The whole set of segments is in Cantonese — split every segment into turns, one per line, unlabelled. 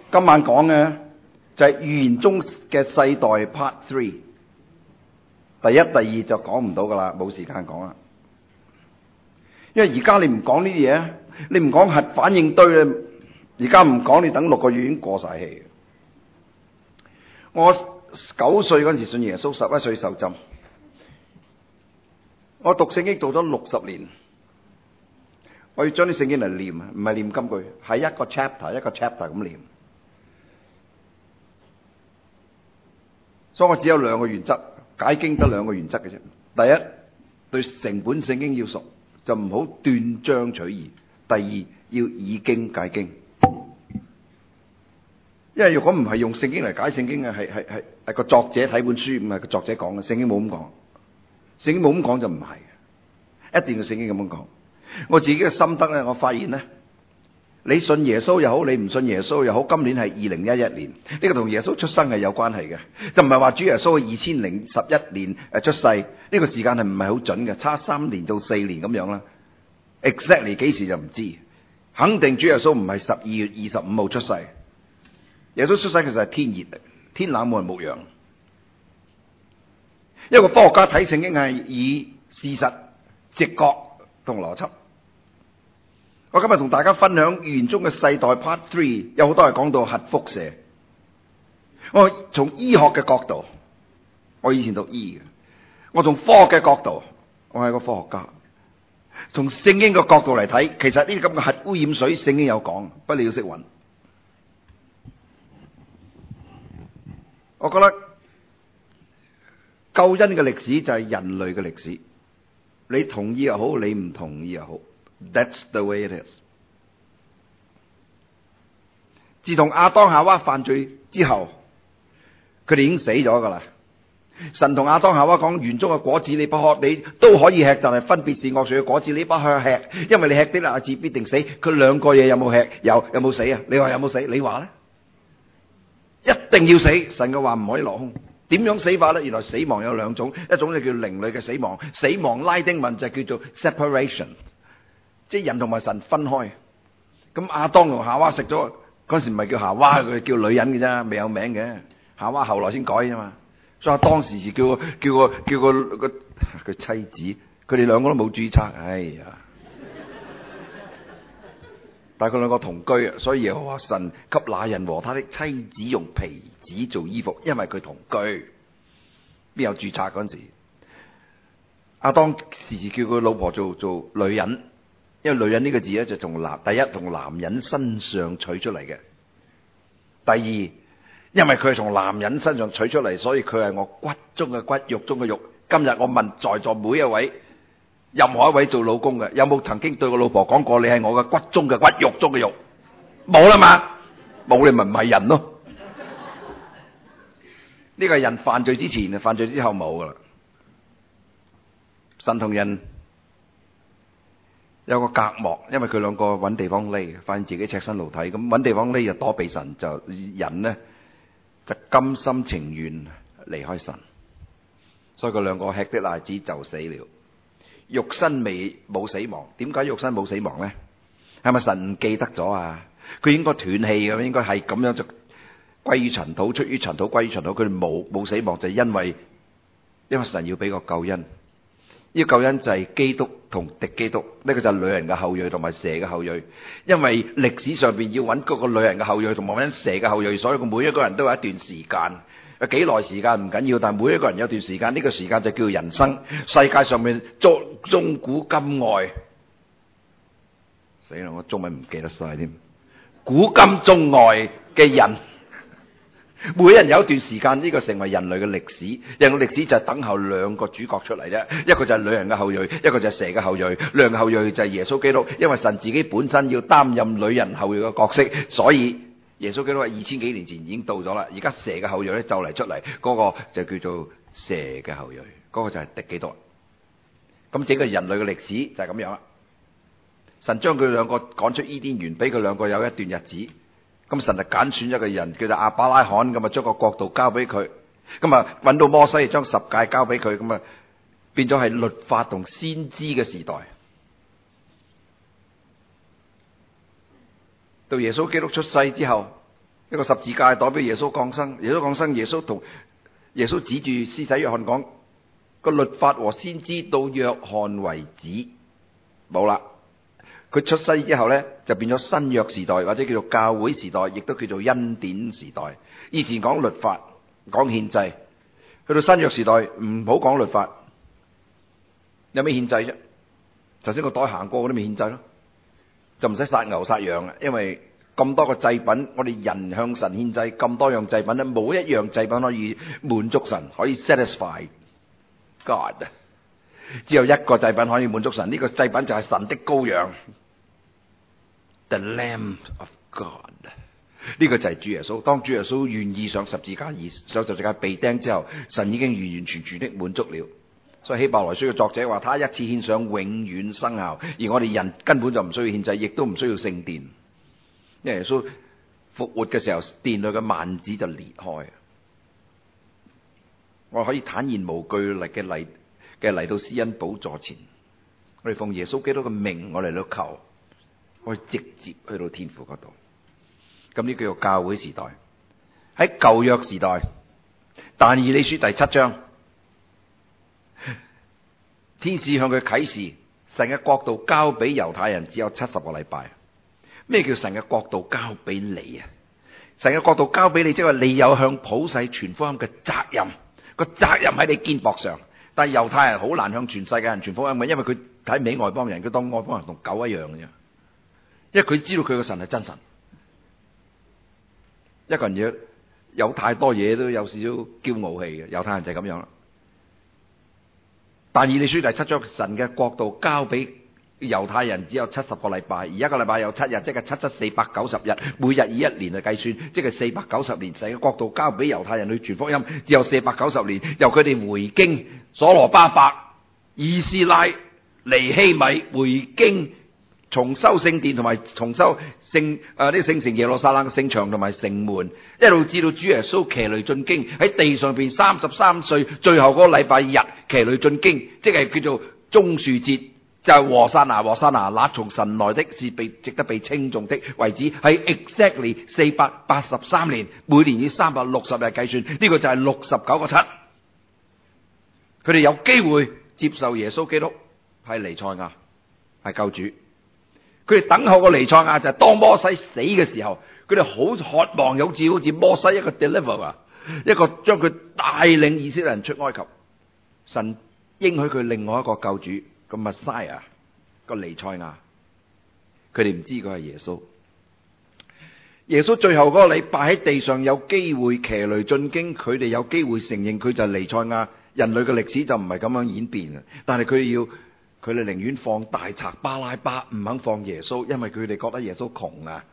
今晚講嘅就係預言中嘅世代 Part 3，第一、第二就講唔到噶啦，冇時間講啦。因為而家你唔講呢啲嘢，你唔講核反應堆咧，而家唔講，你等6個月已經過晒氣。我9歲嗰陣時信耶穌，11歲受浸。我讀聖經讀咗60年，我要將啲聖經嚟念，唔係念金句，係一個 chapter 一個 chapter 咁念。所以我只有2個原則，解經得2個原則嘅啫。第一，對成本聖經要熟，就唔好斷章取義。第二，要以經解經。因為如果唔係用聖經嚟解聖經嘅，係個作者睇本書，唔係個作者講嘅。聖經冇咁講，聖經冇咁講就唔係，一定要聖經咁樣講。我自己嘅心得咧，我發現咧，你信耶穌又好，你唔信耶穌又好，今年係2011年，呢個同耶穌出生係有關係嘅，就唔係話主耶穌2011年出世，呢個時間係唔係好準嘅，差3年到4年咁樣啦。exactly 幾時就唔知，肯定主耶穌唔係12月25號出世。耶穌出世其實係天熱，天冷冇人牧羊。一個科學家睇聖經係以事實、直覺同邏輯。我今日同大家分享預言中嘅世代 Part 3，有好多係講到核輻射。我從醫學嘅角度，我以前讀醫嘅，我從科學嘅角度，我係個科學家。從聖經嘅角度嚟睇，其實呢啲咁嘅核污染水，聖經有講，不過你要識揾。我覺得救恩嘅歷史就係人類嘅歷史，你同意又好，你唔同意又好， That's the way it is。 自從亞當夏娃犯罪之後，佢哋已經死咗噶啦。神同亞當夏娃講，園中嘅果子你不可，你都可以吃，但係分別是惡樹嘅果子你不可吃，因為你吃的那日子必定死。佢兩個嘢有冇吃？有冇死啊？你話有冇死？你話咧？一定要死，神嘅話唔可以落空。點樣死法咧？原來死亡有2種，一種就叫靈裏嘅死亡，死亡拉丁文就叫做 separation， 即係人同埋神分開。咁亞當同夏娃食咗嗰陣時唔係叫夏娃，佢叫女人嘅啫，未有名嘅。夏娃後來先改啫嘛。所以當時叫個佢妻子，佢哋2個都冇注冊，哎呀！但係佢2個同居啊，所以耶和華神給那人和他的妻子用皮子做衣服，因為佢同居，邊有注冊嗰陣時？亞當時時叫佢老婆做女人，因為女人呢個字咧就從第一從男人身上取出嚟嘅，第二因為佢係從男人身上取出嚟，所以佢係我骨中嘅骨，肉中嘅肉。今日我問在座每一位，任何一位做老公嘅，有冇曾經對個老婆講過你係我嘅骨中嘅骨，肉中嘅肉？冇啦嘛，冇你咪唔係人咯。呢個係人犯罪之前，犯罪之後冇噶啦。神同人有個隔膜，因為佢2個搵地方匿，發現自己赤身露體，咁搵地方匿就躲避神，就人呢就甘心情願離開神，所以佢2個吃的那日子就死了。肉身冇死亡，點解肉身冇死亡呢？係咪神唔記得咗啊？佢應該斷氣嘅，應該係咁樣就歸於塵土，出於塵土歸於塵土。佢哋冇死亡，就係因為神要俾個救恩。呢個救恩就係基督同敵基督，呢個就係女人嘅後裔同埋蛇嘅後裔。因為歷史上邊要揾嗰個女人嘅後裔同埋揾蛇嘅後裔，所以每一個人都有一段時間。幾耐時間唔緊要，但係每一個人有段時間，呢個時間就叫人生。世界上面中古今外，死啦！我中文唔記得晒添。古今中外嘅人，每人有一段時間，呢個成為人類嘅歷史。人類歷史就係等候2個主角出嚟啫，一個就係女人嘅後裔，一個就係蛇嘅後裔。女人嘅後裔就係耶穌基督，因為神自己本身要擔任女人後裔嘅角色，所以耶穌基督係2000幾年前已經到咗啦。而家蛇嘅後裔咧就嚟出嚟，嗰個就叫做蛇嘅後裔，嗰個就係敵基督。咁整個人類嘅歷史就係咁樣啦。神將佢2個趕出伊甸園，俾佢2個有一段日子。咁神就揀選一個人叫做亞伯拉罕，咁啊將個國度交俾佢。咁啊揾到摩西，將10誡交俾佢，咁啊變咗係律法同先知嘅時代。到耶穌基督出世之後， 一個十字架代表耶穌降生，耶穌降生，耶穌指住施洗約翰講，個律法和先知到約翰為止，冇啦。佢出世之後呢，就變咗新約時代，或者叫做教會時代，亦都叫做恩典時代。以前講律法，講獻祭，去到新約時代唔好講律法，有咩獻祭啫？頭先個袋行過嗰啲咪獻祭咯，就唔使殺牛殺羊啦，因為咁多個祭品，我哋人向神獻祭咁多樣祭品咧，冇一樣祭品可以滿足神，可以 satisfy God。只有一個祭品可以滿足神，呢個祭品就係神的羔羊 ，The Lamb of God。呢個就係主耶穌。當主耶穌願意上十字架被釘之後，神已經完完全全的滿足了。所以希伯來書嘅作者話，他一次獻上永遠生效，而我哋人根本就唔需要獻祭，亦都唔需要聖殿。因為耶穌復活嘅時候，殿裏嘅幔子就裂開，我可以坦然無懼嚟到施恩寶座前，我哋奉耶穌基督嘅名，我哋嚟到求，我哋直接去到天父嗰度。咁呢叫做教會時代。喺舊約時代，但以理書第7章，天使向佢啟示，神嘅國度交俾猶太人只有70個禮拜。咩叫神嘅國度交俾你啊？神嘅國度交俾你，即係話你有向普世傳福音嘅責任，個責任喺你肩膊上。但係猶太人好難向全世界人傳福音嘅，因為佢睇唔起外邦人，佢當外邦人同狗一樣嘅啫。因為佢知道佢個神係真神。一個人有太多嘢都有少少驕傲氣嘅，猶太人就係咁樣啦。但以理書第7章，神嘅國度交俾猶太人只有70個禮拜，而一個禮拜有7日，即係7×490日，每日以1年嚟計算，即係490年。神嘅國度交俾猶太人去傳福音，只有490年，由佢哋回經所羅巴伯、以斯拉、尼希米回經，重修聖殿同埋重修呢個聖城耶路撒冷嘅聖場同埋城門，一路至到主耶穌騎驢進京，喺地上邊33歲最後嗰個禮拜日騎驢進京，即係叫做棕樹節。就係和散那，和散那，那從神來的是值得被稱頌的為止，係 exactly 483年，每年以360日計算，呢個就係69個7。佢哋有機會接受耶穌基督係彌賽亞，係救主。佢哋等候個彌賽亞就係當摩西死嘅時候，佢哋好渴望好似摩西一個 deliverer，一個將佢帶領以色列人出埃及。神應許佢另外一個救主。個 Messiah 個彌賽亞，佢哋唔知佢係耶穌。耶穌最後嗰個禮拜喺地上有機會騎驢進京，佢哋有機會承認佢就係彌賽亞。人類嘅歷史就唔係咁樣演變，但係佢哋寧願放大賊巴拉巴，唔肯放耶穌，因為佢哋覺得耶穌窮啊！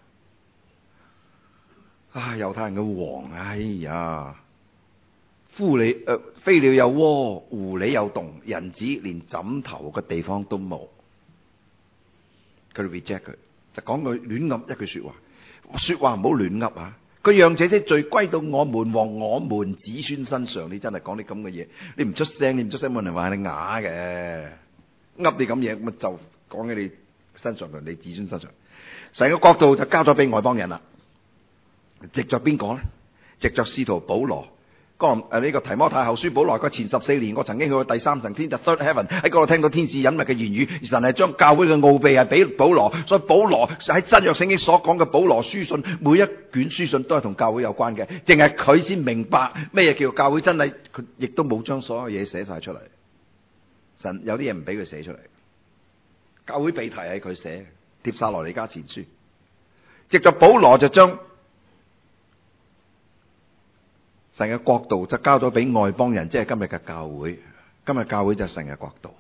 猶太人嘅王，哎呀！飛鳥有窩，狐狸有洞，人子連枕頭嘅地方都冇。佢哋 reject 佢，就講佢亂噏一句說話，說話唔好亂噏啊！佢讓這些罪歸到我們和我們子孫身上。你真係講啲咁嘅嘢，你唔出聲，冇人話你啞嘅，噏啲咁嘢，咁就講喺你身上同你子孫身上。成個國度就交咗俾外邦人啦。藉着邊個咧？藉着使徒保羅。呢個提摩太後書保羅個前14年，我曾經去過第3層天，就 Third Heaven， 喺嗰度聽到天使隱密嘅言語。神係將教會嘅奧秘係俾保羅，所以保羅喺新約聖經所講嘅保羅書信，每一卷書信都係同教會有關嘅，淨係佢先明白咩嘢叫教會真理。佢亦都冇將所有嘢寫晒出嚟。神有啲嘢唔俾佢寫出嚟。教會秘題係佢寫，帖撒羅尼迦前書。藉着保羅就將神嘅國度就交咗俾外邦人，即係今日嘅教會。今日教會就係神嘅國度。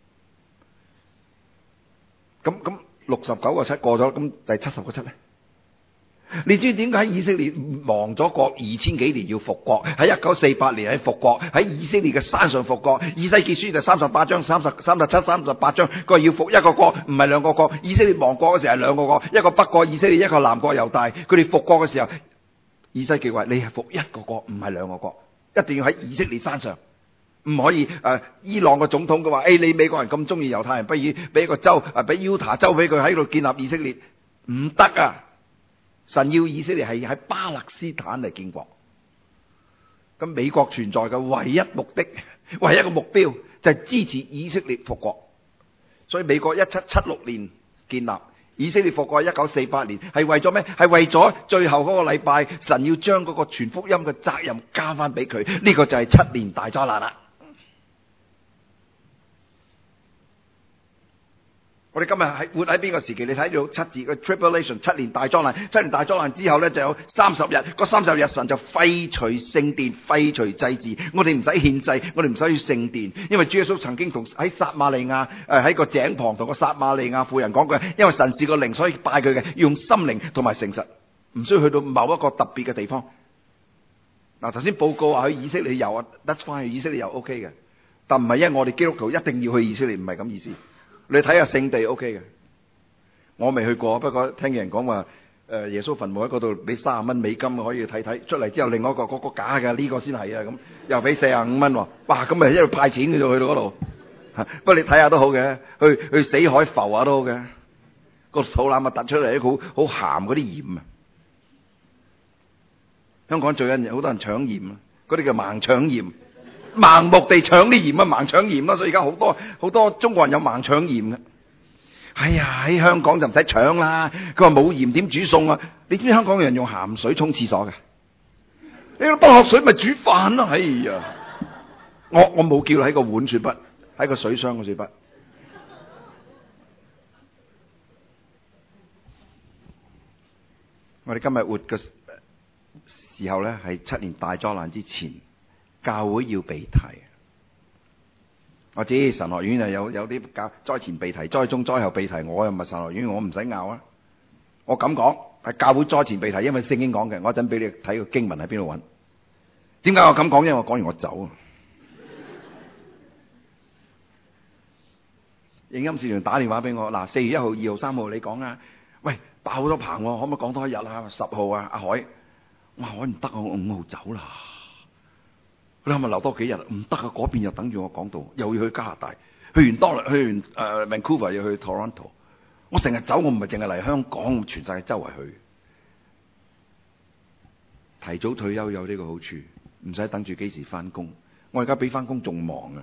咁69個7過咗，咁第70個7咧？你知點解以色列亡咗國2000幾年要復國？喺1948年喺復國，喺以色列嘅山上復國。以西結書就38章、37、38章，佢話要復一個國，唔係兩個國。以色列亡國嘅時候係兩個國，一個北國以色列，一個南國猶大。佢哋復國嘅時候，以西結話你係復一個國，唔係兩個國，一定要喺以色列山上，唔可以伊朗嘅總統嘅話，你美國人咁中意猶太人，不如俾個州俾 Utah 州俾佢喺度建立以色列，唔得啊！ 神要以色列係喺巴勒斯坦嚟建國。咁美國存在嘅唯一目的、唯一嘅目標就係支持以色列復國。所以美國1776年建立，以色列復國1948年，係為咗咩？係為咗最後嗰個禮拜，神要將嗰個傳福音嘅責任交翻俾佢。呢個就係7年大災難啦。我哋今日係活喺邊個時期？你睇到7字嘅 tribulation， 7年大災難。7年大災難之後呢，就有30日。嗰30日神就廢除聖殿，廢除祭祀。我哋唔使獻祭，我哋唔使去聖殿，因為主耶穌曾經同喺撒瑪利亞喺個井旁同個撒瑪利亞婦人講過，因為神是個靈，所以拜佢嘅，用心靈同埋誠實，唔需要去到某一個特別嘅地方。嗱，頭先報告話去以色列遊啊，that's fine，去以色列遊 OK 嘅，但唔係因為我哋基督徒一定要去以色列，唔係咁意思。你睇下聖地 OK 嘅，我未去過，不過聽人講話耶穌墳墓喺嗰度俾30蚊美金可以睇睇，出嚟之後另外一個嗰個假嘅，呢個先係啊，咁又俾45蚊喎，哇，咁咪一路派錢嘅啫，去到嗰度。不過你睇下都好嘅，去死海浮下都好嘅，個肚腩啊突出嚟，好鹹嗰啲鹽啊。香港最近好多人搶鹽啊，嗰啲叫盲搶鹽。盲目地搶啲鹽啊，盲搶鹽啦，所以而家好多中國人有盲搶鹽嘅。哎呀，喺香港就唔使搶啦。佢話冇鹽點煮餸啊？你知唔知香港人用鹹水沖廁所嘅？你不學水咪煮飯咯。哎呀，我冇叫喺個碗水筆，喺個水箱個水筆。我哋今日活嘅時候咧，係7年大災難之前。教會要被提，我知神學院有啲教災前被提、災中災後被提，我又唔係神學院，我唔使拗啊。我咁講係教會災前被提，因為聖經講嘅。我一陣俾你睇個經文喺邊度揾。點解我咁講？因為我講完我走啊。影音視像打電話俾我，嗱，4月1號、2號、3號你講啊。喂，爆好多棚喎，可唔可以講多一日啊？10號啊，阿海，我話我唔得啊，我5號走啦。你係咪留多幾日？唔得啊！嗰邊又等住我講道，又要去加拿大，去完Vancouver 又去 Toronto。我成日走，我唔係淨係嚟香港，全世界周圍去。提早退休有呢個好處，唔使等住幾時翻工。我而家比翻工仲忙啊，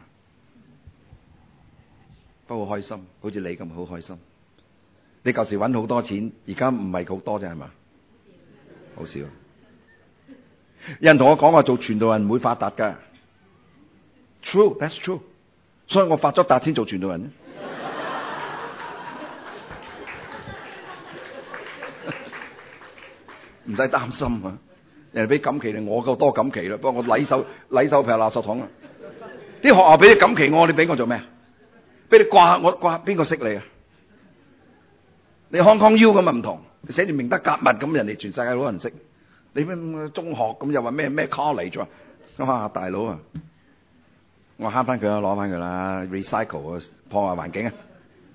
不過開心，好似你咁好開心。你舊時搵好多錢，而家唔係好多啫，係嘛？好少。有人同我講話做傳道人唔會發達噶 ，true， that's true， 所以我發咗達先做傳道人。唔使擔心啊，人哋俾錦旗你，我夠多錦旗啦，不過我禮手劈垃圾桶啊！啲學校俾啲錦旗我，你俾我做咩啊？俾你掛我掛，邊個識你啊？你 Hong Kong U 咁啊唔同，你寫住明德格物咁，人哋全世界好多人識。你咩中學咁又話咩 college 啊？哇，大佬啊！我慳翻佢啦，攞翻佢啦 ，recycle 啊，破壞環境啊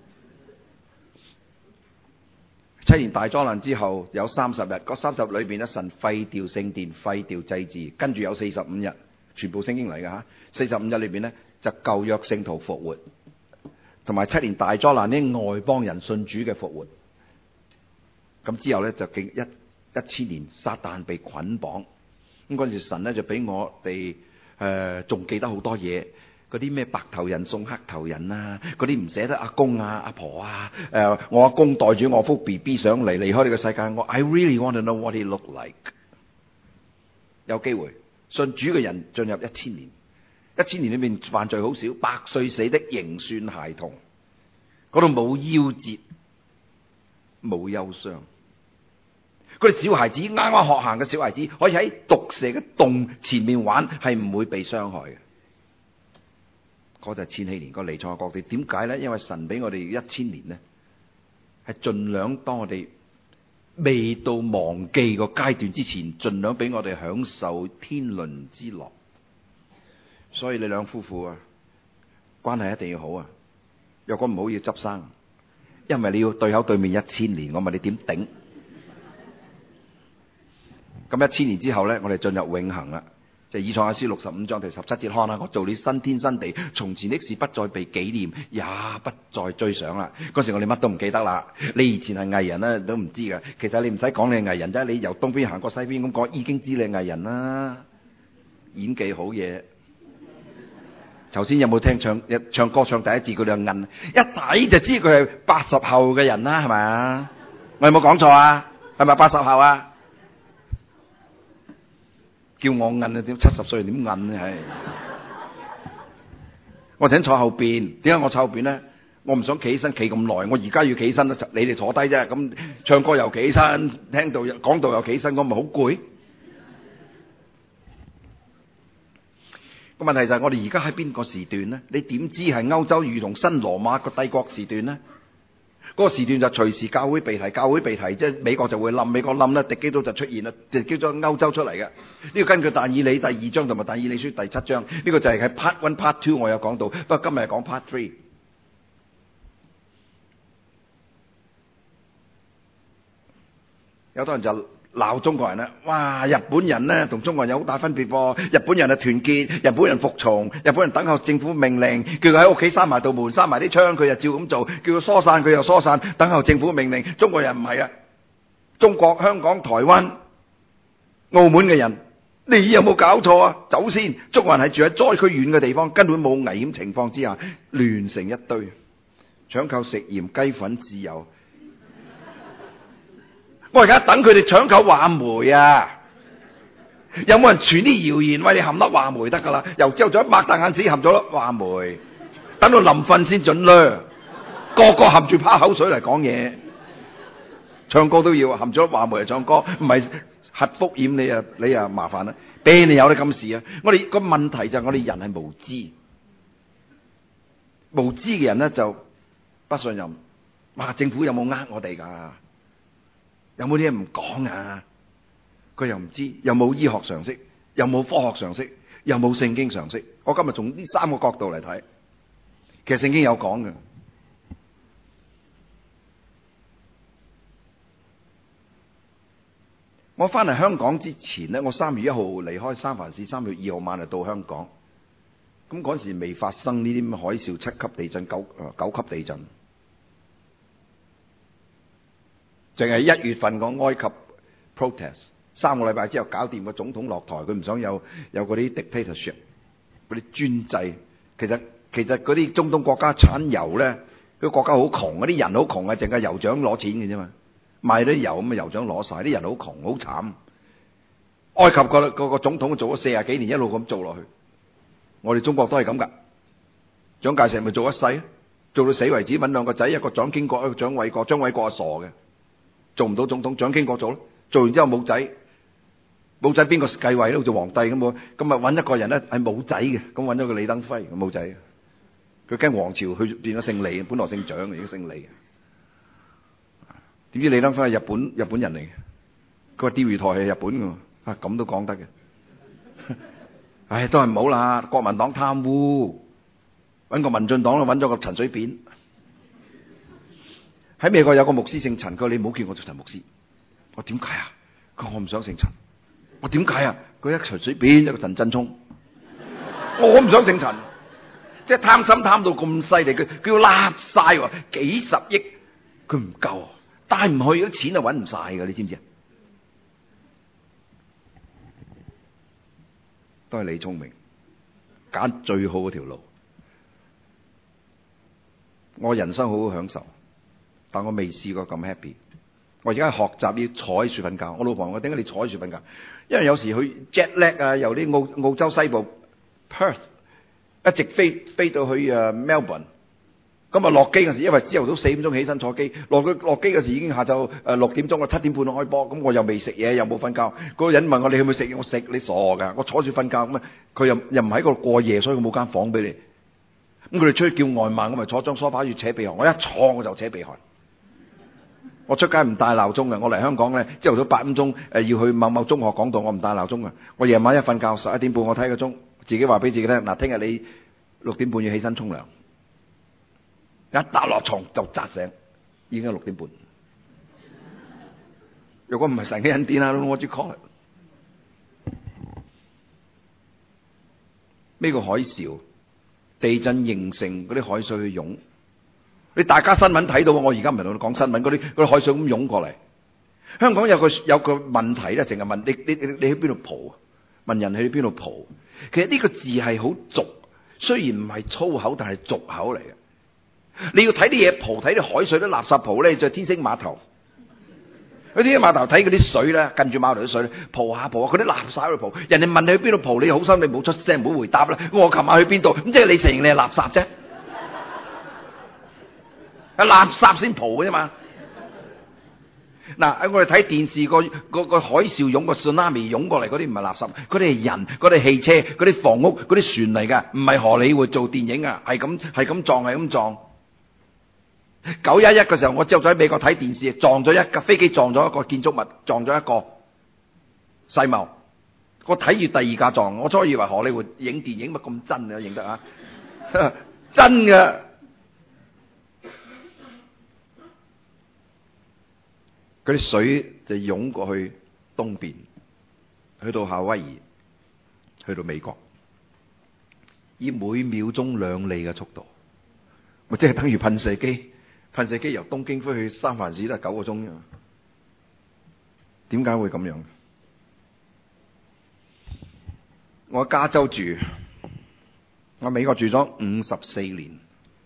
！7年大災難之後有30日，嗰30日裏邊咧，神廢掉聖殿，廢掉祭祀，跟住有45日，全部聖經嚟㗎吓。45日裏邊咧就舊約聖徒復活，同埋7年大災難啲外邦人信主嘅復活。咁之後咧就1000年撒旦被捆綁，咁嗰陣時神咧就俾我哋仲記得好多嘢，嗰啲咩白頭人送黑頭人啊，嗰啲唔捨得阿公啊阿婆啊，我阿公帶住我幅 BB 上嚟離開呢個世界，I really want to know what he looked like。 有機會信主嘅人進入1000年，1000年裏面犯罪好少，100歲死的仍算孩童，嗰度冇夭折冇憂傷。嗰啲小孩子啱啱學行嘅小孩子，可以喺毒蛇嘅洞前面玩，係唔會被傷害嘅。嗰就係千禧年個彌賽亞國度。點解咧？因為神俾我哋1000年咧，係盡量當我哋未到忘記個階段之前，盡量俾我哋享受天倫之樂。所以你兩夫婦啊，關係一定要好啊。若果唔好要執生，因為你要對口對面1000年，我問你點頂？咁1000年之後咧，我哋進入永恆啦。 就以賽亞書65章第17節，看啊，我做你新天新地，從前的事不再被紀念，也不再追想啦。嗰時我哋乜都唔記得啦。你以前係藝人咧都唔知㗎，其實你唔使講你係藝人啫，你由東邊行過西邊咁講，已經知你係藝人啦。演技好嘢。頭先有冇聽唱歌唱第一節佢哋就韌，一睇就知佢係80後嘅人啦，係咪啊？我有冇講錯啊？係咪80後啊？叫我韌啊，點70歲點韌呢？係我請坐後邊，點解我坐後邊咧？我唔想企起身企咁耐，我而家要企起身，你哋坐低啫。咁唱歌又企起身，聽到講道又企起身，我咪好攰。個問題就係我哋而家喺邊個時段呢？你點知係歐洲如同新羅馬個帝國時段呢？嗰個時段就隨時教會被提，教會被提，即係美國就會冧，美國冧咧，敵基督就出現啦，敵基督歐洲出嚟嘅。呢個根據但以理第2章同埋但以理書第7章，呢個就係喺 Part 1、Part 2我有講到，不過今日係講 Part 3。有多人就鬧中國人啦，哇！日本人咧同中國人有好大分別噃。日本人係團結，日本人服從，日本人等候政府命令，叫佢喺屋企閂埋道門、閂埋啲窗，佢就照咁做；叫佢疏散，佢又疏散，等候政府命令。中國人唔係啊，中國、香港、台灣、澳門嘅人，你有冇搞錯啊？走先，中國人係住喺災區遠嘅地方，根本冇危險情況之下，亂成一堆，搶購食鹽雞粉自由。我而家等佢哋搶購話梅啊！有冇人傳啲謠言？喂，你含粒話梅得噶啦，由朝早擘大眼仔含咗粒話梅，等到臨瞓先準啦。個個含住拋口水嚟講嘢，唱歌都要含咗粒話梅嚟唱歌，唔係核福染你啊麻煩啦！邊你有得咁事啊？我哋個問題就係我哋人係無知，無知嘅人咧就不信任。哇！政府有冇呃我哋噶？有冇啲嘢唔講啊？佢又唔知，又冇醫學常識，又冇科學常識，又冇聖經常識。我今日從呢3個角度嚟睇，其實聖經有講嘅。我翻嚟香港之前呢，我3月1號離開三藩市，3月2號晚就到香港。咁嗰時未發生呢啲咁海嘯、7級地震、9級地震。淨係1月份個埃及 protest， 3個禮拜之後搞掂，個總統落台，佢唔想有嗰啲 dictatorship， 嗰啲專制。其實嗰啲中東國家產油咧，個國家好窮，嗰啲人好窮啊，淨係油長攞錢嘅啫嘛，賣啲油咁啊，油長攞晒，啲人好窮好慘。埃及個總統做咗40幾年，一路咁做落去。我哋中國都係咁噶，蔣介石咪做一世，做到死為止，搵2個仔，一個蔣經國，一個蔣緯國。蔣緯國係傻嘅，做唔到總統，蔣經國做咯。做完之後冇仔，邊個繼位咧？做皇帝咁喎。咁啊搵一個人咧係冇仔嘅，咁搵咗個李登輝，冇仔。佢驚皇朝去變咗姓李，本來姓蔣嘅，而家姓李。點知李登輝係日本人嚟嘅？佢話釣魚台係日本嘅，啊咁都講得嘅。唉，都係唔好啦。國民黨貪污，搵個民進黨搵咗個陳水扁。喺美國有個牧師姓陳，佢話你唔好叫我做陳牧師。我點解啊？佢話我唔想姓陳。我點解啊？佢一陳水扁，一個陳振聰。我唔想姓陳，即係貪心貪到咁犀利，佢要立晒喎，幾十億，佢唔夠，帶唔去，啲錢就搵唔晒㗎，你知唔知啊？都係你聰明，揀最好嗰條路。我人生好好享受，但我未試過咁 happy。我而家學習要坐喺樹瞓覺。我老婆問我點解你坐喺樹瞓覺？因為有時去 jet lag 啊，由啲澳洲西部 Perth 一直飛到去Melbourne。咁啊落機嗰時，因為朝頭早4點鐘起身坐機，落機嗰時已經下晝6點鐘，我7點半開波。咁我又未食嘢，又冇瞓覺。嗰個人問我你去唔去食嘢？我食，你傻㗎？我坐住瞓覺咁啊！佢又唔喺嗰度過夜，所以佢冇間房俾你。咁佢哋出去叫外賣，我咪坐張梳化要扯鼻鼾。我一坐我就扯鼻鼾。我出街唔帶鬧鐘嘅。我嚟香港咧，朝頭早8點鐘要去某某中學講道，我唔帶鬧鐘嘅。我夜晚一瞓覺11點半，我睇個鐘，自己話俾自己聽嗱，聽日你6點半要起身沖涼。一搭落床就扎醒，已經係6點半。如果唔係神嘅恩典啦，我只 call it。 咩叫海嘯？地震形成嗰啲海水去湧。你大家新聞睇到，我而家唔係同你講新聞，嗰啲海水咁湧過嚟。香港有個問題咧，淨係問你去邊度蒲？問人去邊度蒲？其實呢個字係好俗，雖然唔係粗口，但係俗口嚟嘅。你要睇啲嘢蒲，睇啲海水啲垃圾蒲咧，就天星碼頭。去天星碼頭睇嗰啲水咧，近住碼頭啲水咧，蒲下蒲下，嗰啲垃圾喺度蒲。人哋問你去邊度蒲，你好心你冇出聲，唔好回答啦。我琴晚去邊度？咁即係你承認你係垃圾啫。係垃圾先蒲嘅啫嘛。嗱，我哋睇電視個海嘯湧個 tsunami 湧過嚟，嗰啲唔係垃圾，嗰啲係人，嗰啲汽車，嗰啲房屋，嗰啲船嚟噶，唔係荷里活做電影啊，係咁撞。911嘅時候，我朝早喺美國睇電視，撞咗一架飛機，撞咗一個建築物，撞咗一個世貿。我睇住第二架撞，我初以為荷里活影電影乜咁真啊，影得啊，真嘅。嗰啲水就湧過去東邊，去到夏威夷，去到美國，以每秒鐘2里嘅速度，咪即係等於噴射機由東京飛去三藩市都係9個鐘啫嘛。點解會咁樣？我喺加州住，我美國住咗54年，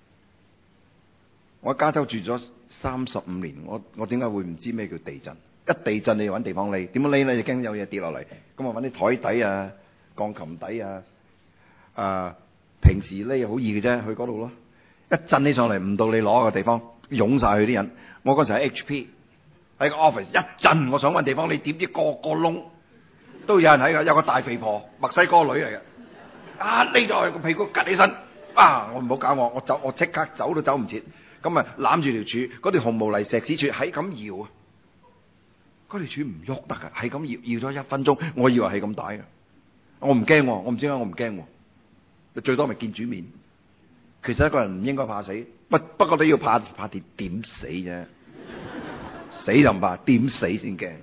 我喺加州住咗35年，我點解會唔知咩叫地震？一地震你要揾地方匿，點樣匿咧？就驚有嘢跌落嚟，咁啊揾啲台底啊、鋼琴底啊，平時匿好易嘅啫，去嗰度咯。一震起上嚟，唔到你攞個地方，湧晒去啲人。我嗰時喺 HP 喺個 office 一震，我想揾地方，你點知個窿都有人喺㗎，有個大肥婆，墨西哥女嚟嘅，匿咗去個屁股趌起身，我唔好搞我即刻走都走唔切。咁啊攬住條柱，嗰條紅毛泥石屎柱係咁搖啊，嗰條柱唔喐得噶，係咁搖咗1分鐘，我以為係咁大嘅，我唔驚，我唔知點解我唔驚，最多咪見主面。其實一個人唔應該怕死，不過都要怕跌點死啫，死就唔怕，點死先驚。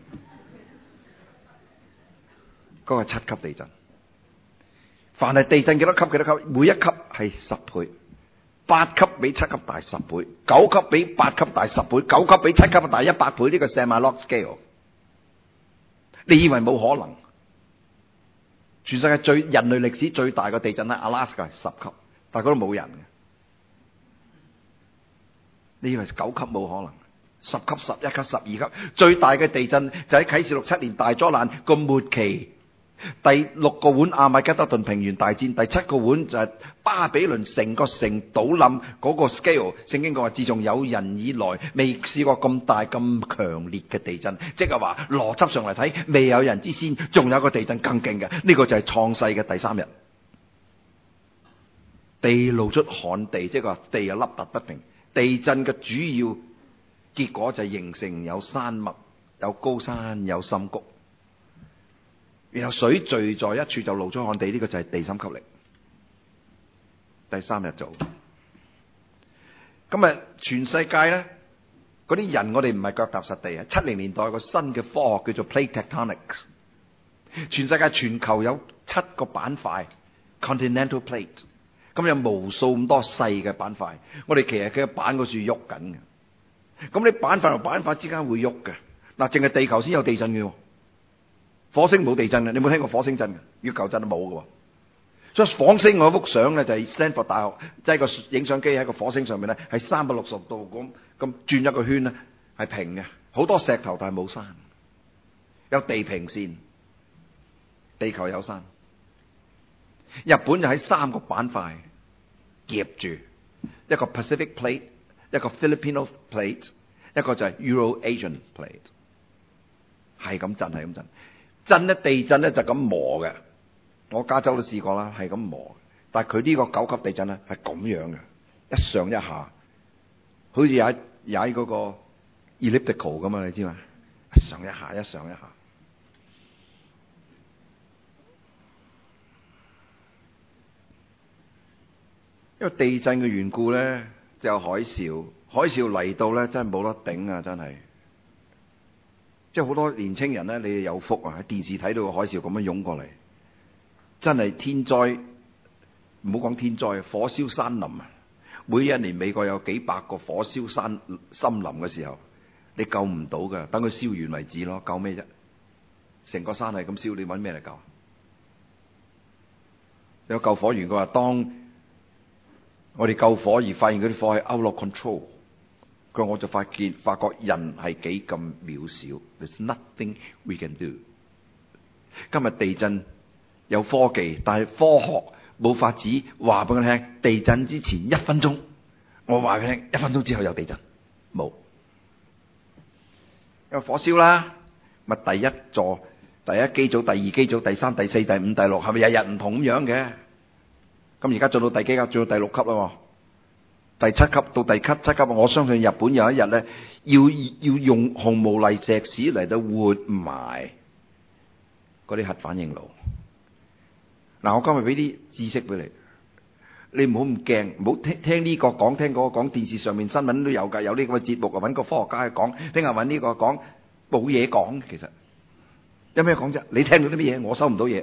嗰個7級地震，凡係地震幾多級？每一級係10倍。8級比7級大10倍，9級比8級大10倍，9級比7級大100倍。呢個 Samalot scale， 你以為冇可能？全世界人類歷史最大嘅地震喺 Alaska 係10級，但係嗰度冇人嘅。你以為9級冇可能？10級、11級、12級，最大嘅地震就喺啟示錄7年大災難個末期。第6個碗亞米吉多頓平原大戰，第7個碗就係巴比倫成個城倒冧嗰個 scale。聖經講話，自從有人以來未試過咁大咁強烈嘅地震，即係話邏輯上嚟睇，未有人之先，仲有個地震更勁嘅。呢個就係創世嘅第3日，地露出旱地，即係話地有凹凸不平。地震嘅主要結果就係形成有山脈、有高山、有深谷。然後水聚在一處就露出旱地，呢個就係地心吸力。第3日做，咁啊全世界咧嗰啲人，我哋唔係腳踏實地啊。70年代個新嘅科學叫做 Plate Tectonics。全世界全球有7個板塊 Continental Plate， 咁有無數咁多細嘅板塊。我哋其實佢嘅板嗰處喐緊嘅，咁你板塊同板塊之間會喐嘅。嗱，淨係地球先有地震嘅。火星冇地震嘅，你有冇聽過火星震嘅？月球震都冇嘅。所以火星嗰幅相咧就係 Stanford 大學，即係個影相機喺個火星上面咧係360度咁轉一個圈咧，係平嘅，好多石頭但係冇山，有地平線，地球有山。日本就喺3個板塊夾住，一個 Pacific Plate， 一個 Filipino Plate， 一個就係 Euro-Asian Plate， 係咁震，係咁震。震咧，地震咧就咁磨嘅，我加州都試過啦，係咁磨。但係佢呢個9級地震咧係咁樣嘅，一上一下，好似踩嗰個 elliptical 咁啊，你知嘛？一上一下，一上一下。因為地震嘅緣故咧，就有海嘯，海嘯嚟到咧真係冇得頂啊！真係。即係好多年青人咧，你哋有福啊！喺電視睇到個海嘯咁樣湧過嚟，真係天災唔好講天災，火燒山林啊！每一年美國有幾百個火燒森林嘅時候，你救唔到㗎，等佢燒完為止咯。救咩啫？成個山係咁燒，你搵咩嚟救？有救火員佢話，當我哋救火而發現嗰啲火係 out of control，佢話我就發覺人係幾咁渺小。There's nothing we can do。今日地震有科技，但係科學冇法子話俾佢聽，地震之前1分鐘，我話俾佢聽1分鐘之後有地震，冇。因為火燒啦，咪第一座、第一機組、第二機組、第三、第四、第五、第六，係咪日日唔同咁樣嘅？咁而家做到第幾級？做到第6級啦，第7級到第7級，我相信日本有一日咧，要用紅毛泥石屎嚟到活埋嗰啲核反應爐。嗱，我今日俾啲知識俾你，你唔好咁驚，唔好聽呢個講，聽嗰個講，電視上面新聞都有㗎，有呢個節目啊，揾個科學家去講，聽日揾呢個講，冇嘢講，其實有咩講啫？你聽到啲乜嘢？我收唔到嘢。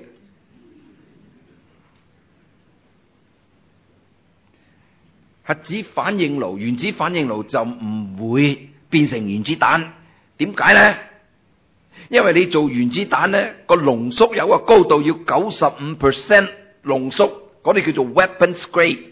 核子反應爐、原子反應爐就唔會變成原子彈，點解咧？因為你做原子彈咧，個濃縮有個高度要95% 濃縮，嗰啲叫做 weapons grade。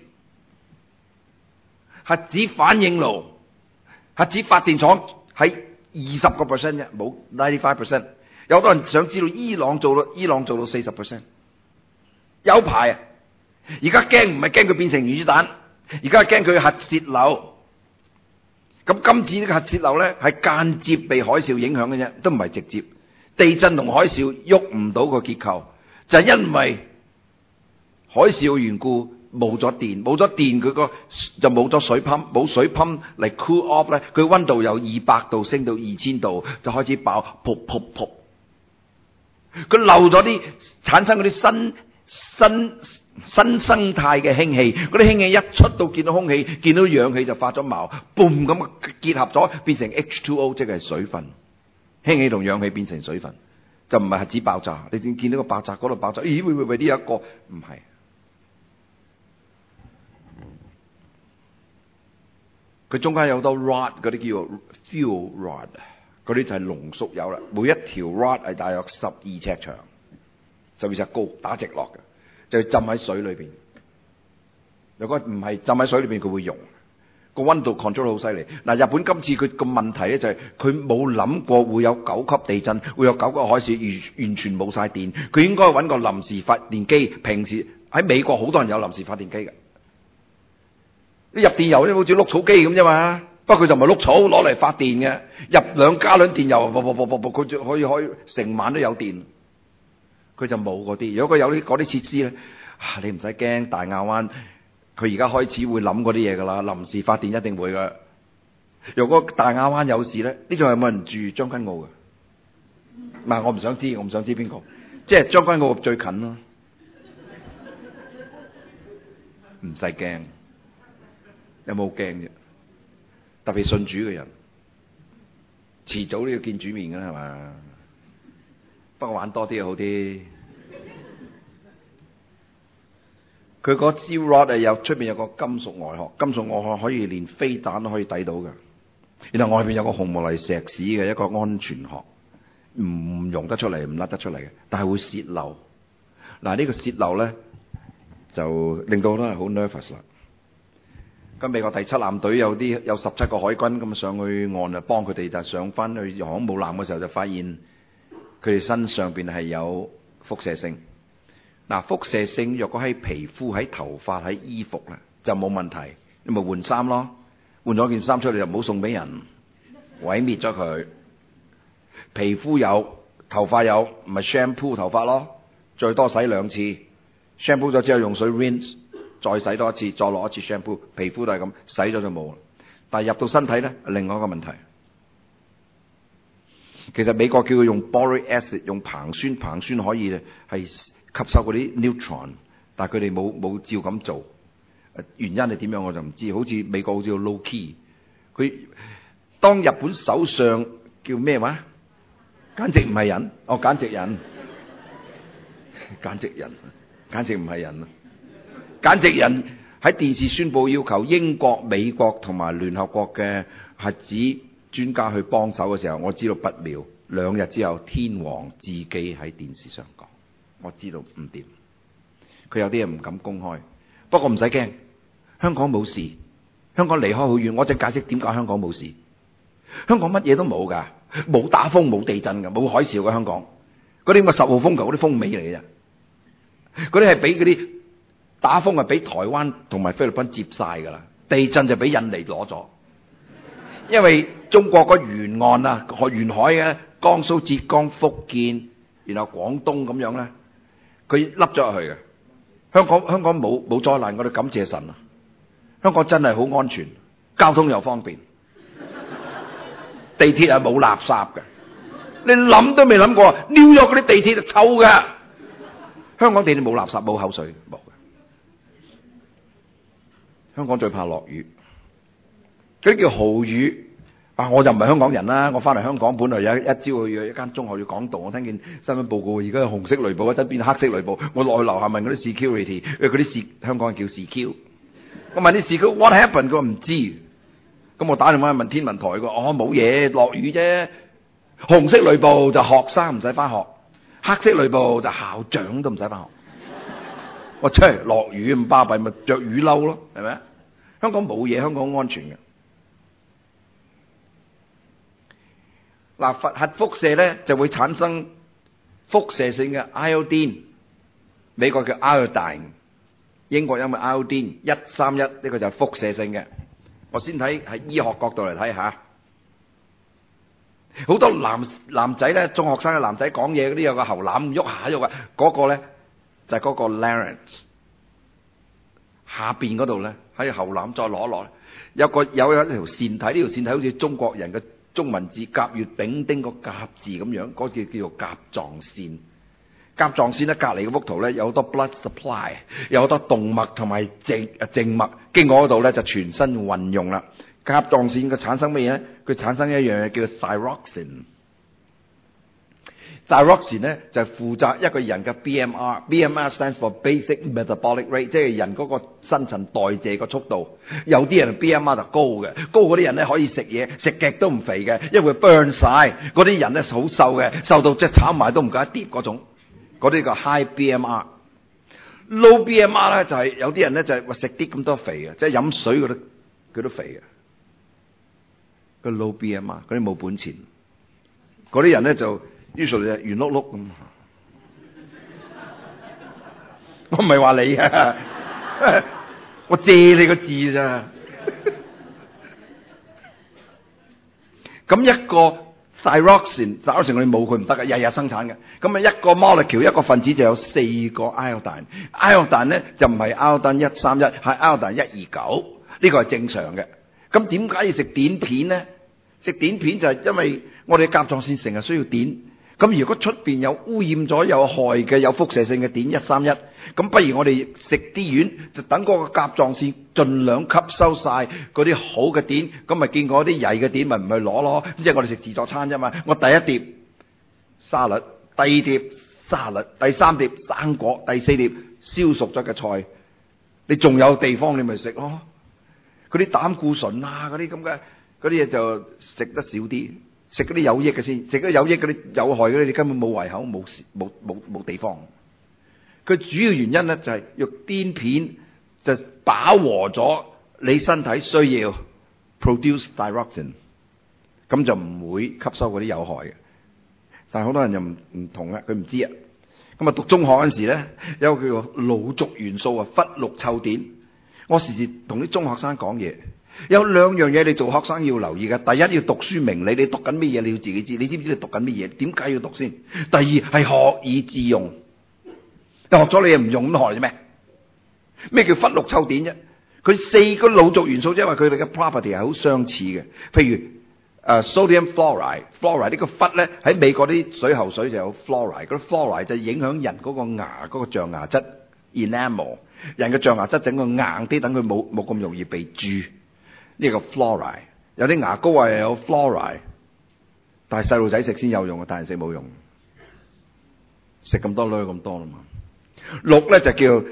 核子反應爐、核子發電廠係20%啫，冇95%。有好多人想知道伊朗做到40%，有排啊！而家驚唔係驚佢變成原子彈，而家係驚佢核洩漏。咁今次呢個核洩漏咧，係間接被海嘯影響嘅啫，都唔係直接。地震同海嘯喐唔到個結構，就係因為海嘯嘅緣故，冇咗電，佢個就冇咗水泵，冇水泵嚟 cool off 咧，佢溫度由200度升到2000度，就開始爆，噗噗噗。佢漏咗啲產生嗰啲新生態嘅氫氣，嗰啲氫氣一出到見到空氣，見到氧氣就發咗毛，boom咁結合咗變成 H2O， 即係水分。氫氣同氧氣變成水分，就唔係核子爆炸。你見到個爆炸嗰度爆炸，咦會呢一個唔係？佢中間有好多 rod， 嗰啲叫做 fuel rod， 嗰啲就係濃縮鈾啦。每一條 rod 係大約12尺長，12尺高，打直落嘅，就要浸喺水裏邊。如果唔係浸喺水裏邊，佢會溶。個溫度 control 好犀利。嗱，日本今次佢個問題咧就係佢冇諗過會有9級地震，會有9個海嘯，完全冇晒電。佢應該揾個臨時發電機。平時喺美國好多人有臨時發電機嘅，你入電油咧好似碌草機咁啫嘛。不過佢就唔係碌草，攞嚟發電嘅。入2加侖電油，佢就可以成晚都有電。佢就冇嗰啲。如果佢有嗰啲設施咧，你唔使驚大亞灣。佢而家開始會諗嗰啲嘢噶啦，臨時發電一定會噶。如果大亞灣有事咧，呢度有冇人住將軍澳嘅？唔係，我唔想知邊個。即係將軍澳最近咯，唔使驚。有冇驚啫？特別信主嘅人，遲早都要見主面噶啦，係嘛？不過玩多啲好啲。佢嗰支 rod 有出邊有個金屬外殼，金屬外殼可以連飛彈都可以抵到嘅。然後外邊有個紅毛泥石屎嘅一個安全殼，唔溶得出嚟，唔甩得出嚟嘅，但係會洩漏。嗱，呢個洩漏咧就令到好多人好 nervous 啦。咁美國第7艦隊有17個海軍咁上去岸啊，幫佢哋，但係上翻去航母艦嘅時候就發現佢哋身上邊係有輻射性。嗱，輻射性若果喺皮膚、喺頭髮、喺衣服咧就冇問題，你咪換衫咯，換咗件衫出嚟就唔好送俾人，毀滅咗佢。皮膚有，頭髮有，唔係 shampoo 頭髮咯，最多洗2次 ，shampoo 咗之後用水 rinse， 再洗多一次，再落一次 shampoo， 皮膚都係咁，洗咗就冇。但係入到身體咧，另外一個問題。其實美國叫佢用 boric acid， 用硼酸可以係吸收嗰啲 neutron， 但係佢哋冇照咁做。原因係點樣我就唔知。好似美國好似 low key， 佢當日本首相叫咩話？簡直唔係人，簡直人，簡直唔係人。 簡直人喺電視宣佈要求英國、美國同埋聯合國嘅核子專家去幫手嘅時候，我知道不妙。2日之後，天皇自己喺電視上講，我知道唔掂。佢有啲嘢唔敢公開，不過唔使驚，香港冇事，香港離開好遠。我就解釋點解香港冇事。香港乜嘢都冇㗎，冇打風冇地震㗎，冇海嘯㗎。香港嗰啲咁嘅10號風球嗰啲風尾嚟嘅啫，嗰啲係俾嗰啲打風係俾台灣同埋菲律賓接晒㗎啦，地震就俾印尼攞咗。因為中國個沿岸啊，沿海嘅江蘇、浙江、福建，然後廣東咁樣咧，佢凹咗入去嘅。香港冇災難，我哋感謝神啊！香港真係好安全，交通又方便，地鐵係冇垃圾嘅。你諗都未諗過，紐約嗰啲地鐵就臭㗎。香港地鐵冇垃圾冇口水冇嘅。香港最怕落雨。嗰啲叫豪雨啊！我就唔係香港人啦，我翻嚟香港本來有一朝去一間中學要講道，我聽見新聞報告，而家有紅色雷暴，一陣變黑色雷暴，我落去樓下問嗰啲 security， 嗰啲香港人叫 CQ， 我問啲 CQ what happened， 佢話唔知，咁我打電話去問天文台，佢話冇嘢，落雨啫，紅色雷暴就學生唔使翻學，黑色雷暴就校長都唔使翻學。我出嚟落雨咁巴閉，咪着雨褸咯，係咪？香港冇嘢，香港安全嘅。嗱，核輻射咧就會產生輻射性嘅 iodine， 美國叫 iodine， 英國因為 iodine 131，呢個就係輻射性嘅。我先睇喺醫學角度嚟睇下，好多男仔咧，中學生嘅男仔講嘢嗰啲有個喉嚨喐下喐下，嗰個咧就係嗰個 larynx 下邊嗰度咧，喺喉嚨再攞落，有一條線體，呢條線體好似中國人嘅中文字甲乙丙丁個甲字咁樣，嗰個叫做甲狀腺。甲狀腺咧隔離嗰幅圖咧有好多 blood supply， 有好多動脈同埋靜脈經過嗰度咧就全身運用啦。甲狀腺嘅產生乜嘢咧？佢產生一樣嘢叫 thyroxine。thyroxine 咧就係負責一個人嘅 BMR。BMR stands for basic metabolic rate， 即係人嗰個新陳代謝個速度。有啲人 BMR 就高嘅，高嗰啲人咧可以食嘢，食極都唔肥嘅，因為佢 burn 晒。嗰啲人咧好瘦嘅，瘦到即係炒埋都唔夠一碟嗰種。嗰啲叫 high BMR。low BMR 咧就係有啲人咧就係話食啲咁多肥嘅，即係飲水佢都肥嘅。個 low BMR 嗰啲冇本錢，嗰啲人咧就於是就圓碌碌咁。我唔係話你啊，我借你個字咋。咁一個 thyroxine 我哋冇佢唔得嘅，日日生產嘅。咁啊一個 molecule 一個分子就有4個 iodine。iodine 咧就唔係 iodine 131，係 iodine 129，呢個係正常嘅。咁點解要食碘片咧？食碘片就係因為我哋甲狀腺成日需要碘。咁如果出邊有污染咗有害嘅有輻射性嘅碘131，咁不如我哋食啲丸，就等嗰個甲狀腺盡量吸收晒嗰啲好嘅碘，咁咪見過啲曳嘅碘咪唔去攞咯。即係我哋食自助餐啫嘛，我第一碟沙律，第二碟沙律，第三碟生果，第四碟燒熟咗嘅菜，你仲有地方你咪食咯。嗰啲膽固醇啊，嗰啲咁嘅嗰啲嘢就食得少啲。食嗰啲有益嘅先，食嗰啲有益嗰啲有害嗰啲，你根本冇胃口，冇地方。佢主要原因咧就係用碘片就飽和咗你身體需要 produce thyroxine， 咁就唔會吸收嗰啲有害嘅。但係好多人又唔同啊，佢唔知啊。咁啊讀中學嗰陣時咧，有個叫做腦軸元素啊，氟氯溴碘。我時時同啲中學生講嘢。有2樣嘢你做學生要留意嘅，第一要讀書明理，你讀緊乜嘢你要自己知，你知唔知你讀緊乜嘢？點解要讀先？第二係學以致用，但學咗你又唔用咁學嚟做咩？咩叫氟氯溴碘啫？佢4個腦軸元素，因為佢哋嘅 property 係好相似嘅。譬如sodium fluoride 呢個氟咧喺美國啲水喉水就有 fluoride， 嗰啲 fluoride 就影響人嗰個牙嗰個象牙質 enamel， 人嘅象牙質整個硬啲，等佢冇咁容易被蛀。呢個 fluoride 有啲牙膏啊又有 fluoride， 但係細路仔食先有用啊，大人食冇用。食咁多女咁多啦嘛。氯咧就叫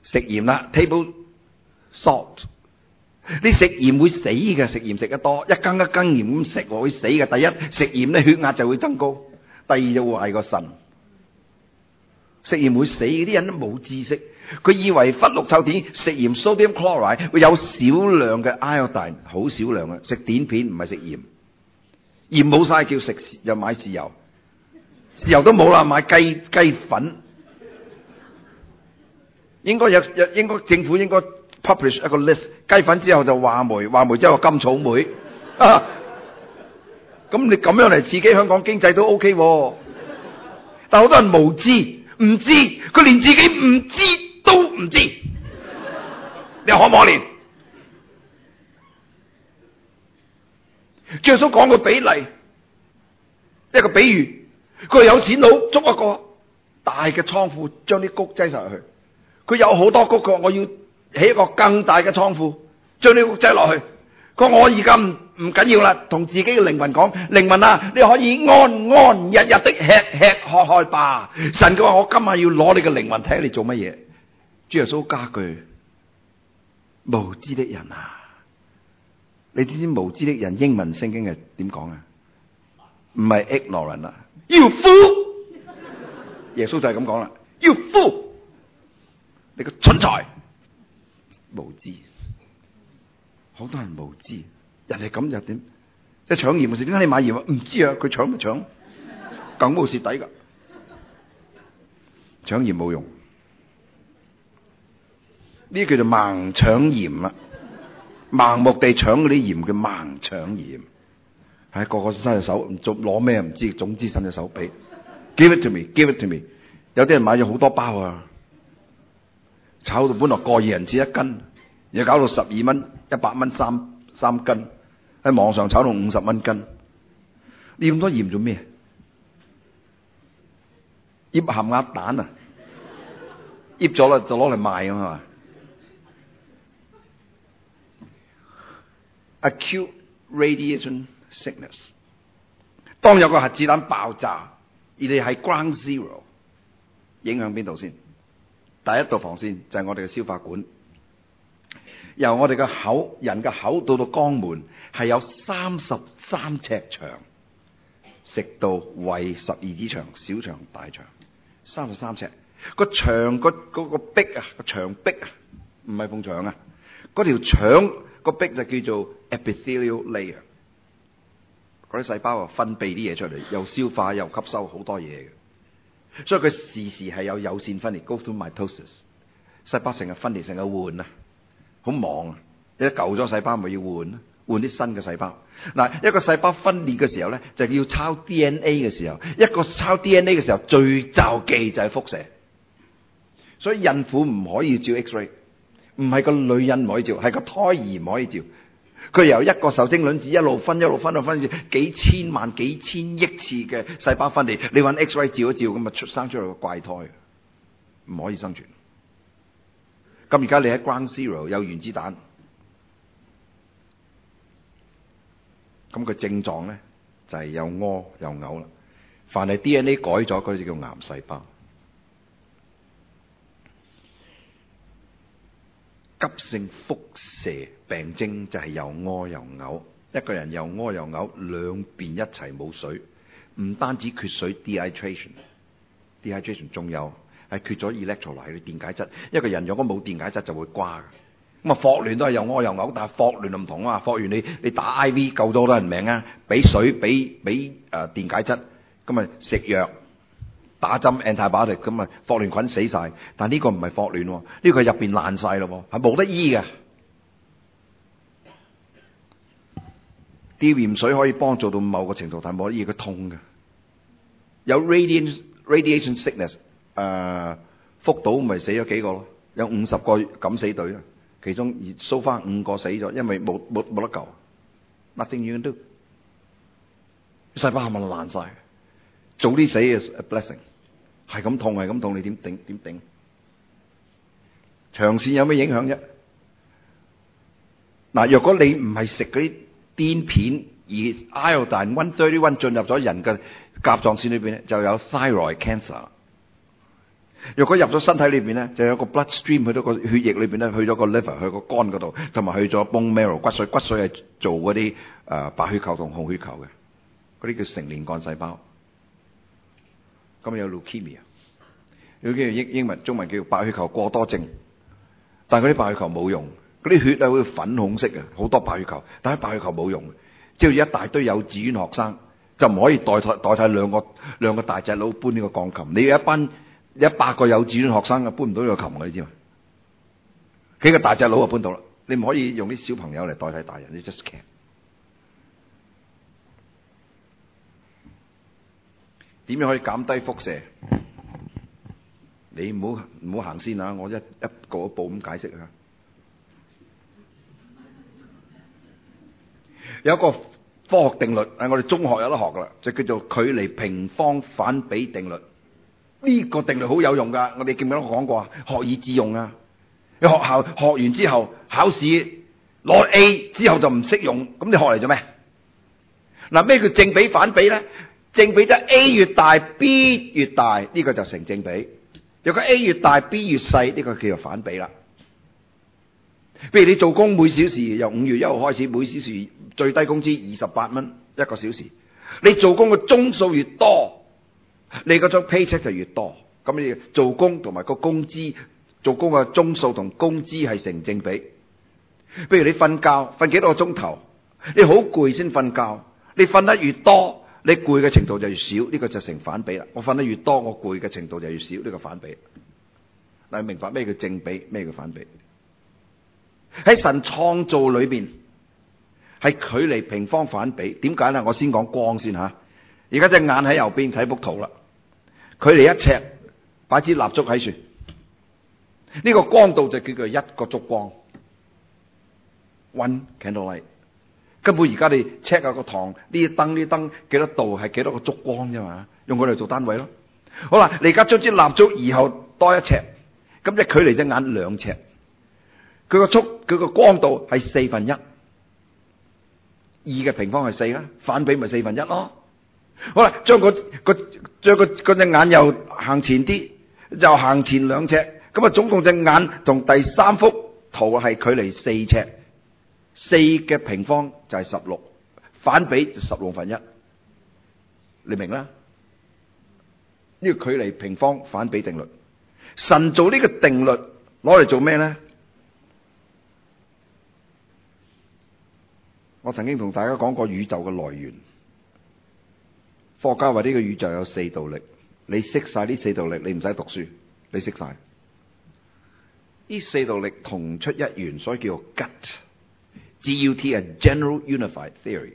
食鹽啦 ，table salt。你食鹽會死嘅，食鹽食得多，一羹鹽咁食會死嘅。第一，食鹽咧血壓就會增高；第二就會壞個腎。食鹽會死，啲人都冇知識，佢以為氟氯臭碘食鹽 sodium chloride 會有少量嘅 iodine， 好少量嘅，食碘片唔係食鹽。鹽冇晒叫食又買豉油，豉油都冇啦，買雞粉。應該政府應該 publish 一個 list， 雞粉之後就話梅，話梅之後甘草莓。咁你咁樣嚟刺激香港經濟都 OK 喎。但好多人無知，唔知，佢連自己唔知都唔知。你可唔可憐？主耶穌講個比例，一個比喻，佢話有錢佬捉一個大嘅倉庫，將啲穀擠晒入去。佢有好多穀，佢話我要起一個更大嘅倉庫，將啲穀擠落去。佢話我而家唔緊要啦，同自己嘅靈魂講，靈魂啊，你可以安安日日的吃吃喝喝吧。神佢話我今晚要攞你嘅靈魂睇下你做乜嘢。主耶穌加句，無知的人啊，你知唔知無知的人英文聖經係點講啊？唔係 ignorant 啊 ，you fool。耶穌就係咁講啦 ，you fool。你個蠢材，無知，好多人無知，人係咁又點？即係搶鹽嘅事，點解你買鹽啊？唔知啊，佢搶咪搶，梗冇蝕底噶。搶鹽冇用，呢叫做盲搶鹽啊！盲目地搶嗰啲鹽叫盲搶鹽，係個個伸隻手，唔做攞咩唔知，總之伸隻手俾 ，give it to me，give it to me。有啲人買咗好多包啊！炒到本來過二人次一斤，又搞到12蚊、100蚊三斤，喺網上炒到50蚊斤。你咁多鹽做咩？醃鹹鴨蛋啊！醃咗啦就攞嚟賣咁嘛。Acute radiation sickness， 當有個核子彈爆炸，而你係 ground zero， 影響邊度先？第一道防線就係我哋嘅消化管，由我哋嘅口，人嘅口到到肛門係有33尺長，食道胃12指腸，小腸大腸33尺。個腸個壁啊，個腸壁啊，唔係埲牆啊，嗰條腸個壁就叫做 epithelial layer。嗰啲細胞啊分泌啲嘢出嚟，又消化又吸收好多嘢嘅。所以佢時時係有有線分裂 ，go through mitosis。細胞成日分裂，成日換啊，好忙啊！一舊咗細胞咪要換啊，換啲新嘅細胞。嗱，一個細胞分裂嘅時候咧，就要抄 DNA 嘅時候，一個抄 DNA 嘅時候最就忌就係輻射。所以孕婦唔可以照 X-ray， 唔係個女人唔可以照，係個胎兒唔可以照。佢由一個受精卵子一路分幾千萬幾千億次嘅細胞分裂，你揾 X-ray 照一照咁啊生出嚟個怪胎，唔可以生存。咁而家你喺 Ground Zero 有原子彈，咁個症狀咧就係又屙又嘔啦。凡係 DNA 改咗嗰啲就叫癌細胞。急性輻射病徵就係又屙又嘔，一個人又屙又嘔，兩邊一齊冇水，唔單止缺水 dehydration， 仲有係缺咗 electrolyte 電解質。一個人如果冇電解質就會瓜嘅。咁啊霍亂都係又屙又嘔，但係霍亂唔同啊，霍亂你打 IV 救咗好多人命啊，俾水俾電解質，咁啊食藥打針 antibiotic， 咁啊霍亂菌死晒。但呢個唔係霍亂，呢個係入邊爛晒咯，係冇得醫嘅。吊鹽水可以幫助到某個程度，但係冇得醫，佢痛嘅。有 radiation sickness， 福島咪死咗幾個咯？有50個敢死隊啊，其中so far 5個死咗，因為冇得救。Nothing you can do， 細胞係咪爛晒？早啲死係 a blessing。係咁痛，你點頂？長線有咩影響啫？嗱，若果你唔係食嗰啲碘片，而 iodine 131進入咗人嘅甲狀腺裏邊咧，就有 thyroid cancer。 若果入咗身體裏邊咧，就有個 blood stream 去到個血液裏邊咧，去咗個 liver 去個肝嗰度，同埋去咗 bone marrow 骨髓。骨髓係做嗰啲白血球同紅血球嘅，嗰啲叫成年幹細胞。咁有 leukemia， 有啲叫英文中文叫白血球過多症。但係嗰啲白血球冇用，嗰啲血係好似粉紅色嘅，好多白血球，但係白血球冇用。即係一大堆幼稚園學生就唔可以代替兩個大隻佬搬呢個鋼琴。你要100個幼稚園學生啊，搬唔到呢個琴嘅，你知嘛？幾個大隻佬就搬到啦。你唔可以用啲小朋友嚟代替大人，你 just can't。點樣可以減低輻射？你唔好行先啊！我一步一步咁解釋啊。有一個科學定律係我哋中學有得學噶啦，就叫做距離平方反比定律。呢個定律好有用噶，我哋記唔記得我講過啊？學以致用啊！你學校學完之後考試攞 A 之後就唔識用，咁你學嚟做咩？嗱，咩叫正比反比咧？正比就 A 越大 B 越大，呢個就成正比。如果 A 越大 B 越細，呢個叫做反比啦。譬如你做工每小時由5月1號開始，每小時最低工資28蚊一個小時，你做工嘅鐘數越多，你嗰張 paycheck 就越多。咁你做工同埋個工資，做工嘅鐘數同工資係成正比。譬如你瞓覺瞓幾多個鐘頭，你好攰先瞓覺，你瞓得越多，你攰嘅程度就越少，呢個就成反比啦。我瞓得越多，我攰嘅程度就越少，呢個反比。嗱，明白咩叫正比，咩叫反比？喺神創造裏邊係距離平方反比。點解咧？我先講光先吓。而家隻眼喺右邊睇幅圖啦，距離1尺，擺支蠟燭喺處，呢個光度就叫做一個燭光 ，one candlelight。根本而家你 check 下個堂呢啲燈幾多度，係幾多個燭光啫嘛，用佢嚟做單位咯。好啦，你而家將支蠟燭移後多1尺，咁即係距離隻眼2尺。佢個光度係1/4，2嘅平方係4啦，反比咪1/4咯。好啦，將隻眼又行前啲，又行前2尺，咁啊總共隻眼同第三幅圖係距離4尺，4嘅平方就係16，反比就16/1，你明啦？呢個距離平方反比定律，神做呢個定律攞嚟做咩咧？我曾經同大家講過宇宙嘅來源，科學家話呢個宇宙有4道力，你識晒呢4道力，你唔使讀書，你識晒。呢4道力同出一源，所以叫做 GUT 係 General Unified Theory。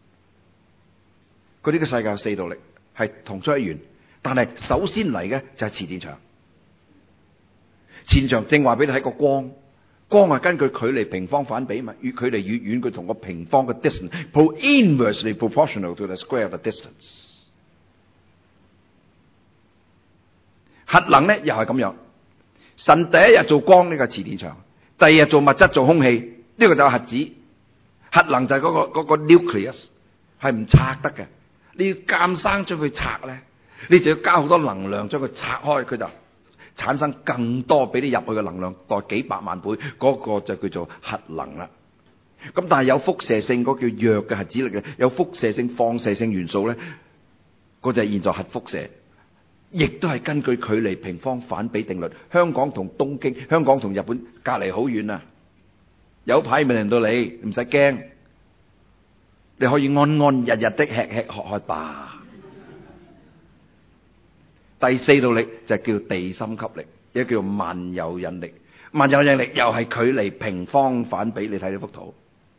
佢呢個世界有4道力係同出一源，但係首先嚟嘅就係磁電場。磁電場正話俾你睇個光。光係根據距離平方反比嘛，越距離越遠，佢同個平方嘅 distance inversely proportional to the square of the distance。核能咧又係咁樣，神第一日做光呢個磁電場，第二日做物質做空氣，呢個就係核子。核能就係嗰個 nucleus 係唔拆得嘅，你要監生將佢拆咧，你就要加好多能量將佢拆開，佢就產生更多俾你入去嘅能量，代幾百萬倍，嗰個就叫做核能啦。咁但係有輻射性嗰叫弱嘅核子力嘅，有輻射性放射性元素咧，嗰就係現在核輻射，亦都係根據距離平方反比定律。香港同東京，香港同日本隔離好遠啊，有排未輪到你，唔使驚，你可以安安日日的吃吃喝喝吧。第4道力就叫地心吸力，亦叫萬有引力。萬有引力又係距離平方反比。你睇呢幅圖，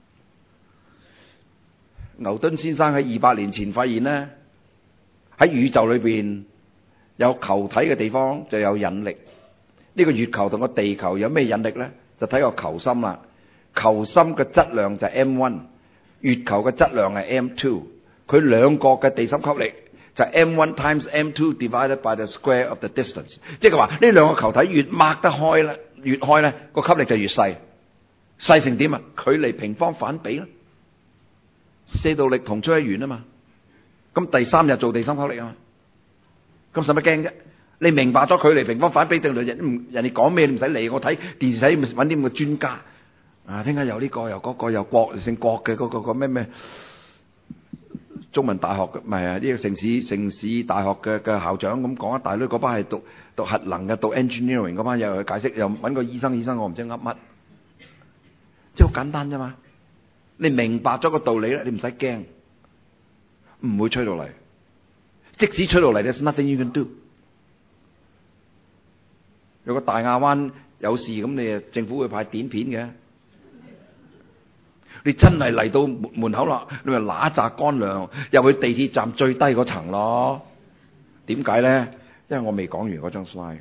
牛頓先生喺200年前發現呢，喺宇宙裏邊有球體嘅地方就有引力。呢個月球同個地球有咩引力呢？就睇個球心啦。球心嘅質量就係 M1，月球嘅質量係 M2，佢兩個嘅地心吸力就係 M1 times M2 divided by the square of the distance。即係話呢兩個球體越擘得開咧，越開咧個吸力就越細，細成點啊？距離平方反比啦。4道力同出一源啊嘛。咁第3日做地心吸力啊嘛。咁使乜驚啫？ 你明白咗距離平方反比定律，人哋講咩你唔使理，我睇電視睇揾啲咁嘅專家啊，聽日有呢個又嗰個又姓郭嘅嗰個咩中文大學嘅，唔係啊，呢個城市大學嘅校長咁講一大堆，嗰班係讀核能嘅，讀 engineering 嗰班又去解釋，又揾個醫生我唔知噏乜，即係好簡單啫嘛。你明白咗個道理咧，你唔使驚，唔會吹到嚟。即使吹到嚟 ，there's nothing you can do。如果大亞灣有事咁，你政府會派碘片嘅。你真係嚟到門口啦，你咪揦一紮乾糧入去地鐵站最低嗰層咯。點解咧？因為我未講完嗰張 slide。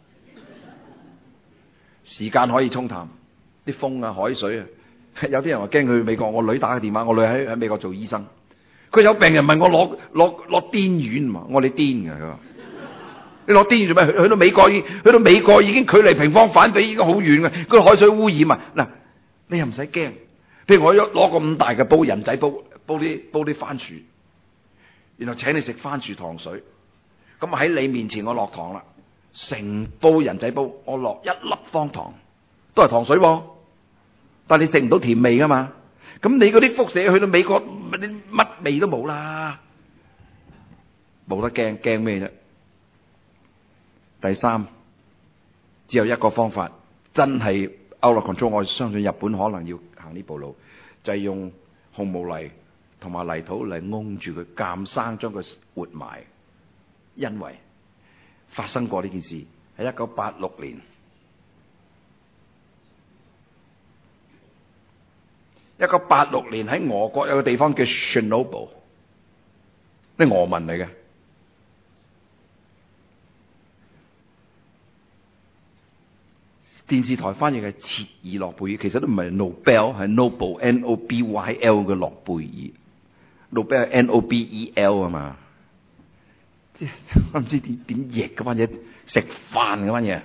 時間可以沖淡啲風啊、海水啊。有啲人話驚去美國，我女打個電話，我女喺美國做醫生。佢有病人問我攞碘丸嘛，我哋癲㗎，佢話你攞碘丸做咩？去到美國已經距離平方反比已經好遠嘅，嗰個海水污染啊！嗱，你又唔使驚。譬如我攞個咁大嘅煲人仔煲啲番薯，然後請你食番薯糖水，咁喺你面前我落糖啦，成煲人仔煲我落1粒方糖，都係糖水喎，但係你食唔到甜味噶嘛？咁你嗰啲輻射去到美國，你乜味都冇啦，冇得驚咩啫？第三，只有一個方法，真係 out of control，我相信日本可能要行呢步路，就係用紅毛泥同埋泥土嚟擁住佢，監生將佢活埋。因為發生過呢件事，喺1986年。1986年喺俄國有個地方叫 Chernobyl， 啲俄文嚟嘅。電視台翻譯係切爾諾貝爾，其實都唔係 Nobel， 係 Nobel N-O-B-Y-L 嘅諾貝爾。Nobel 係 N-O-B-E-L 啊嘛，即係我唔知點譯嗰班嘢，食飯嗰班嘢。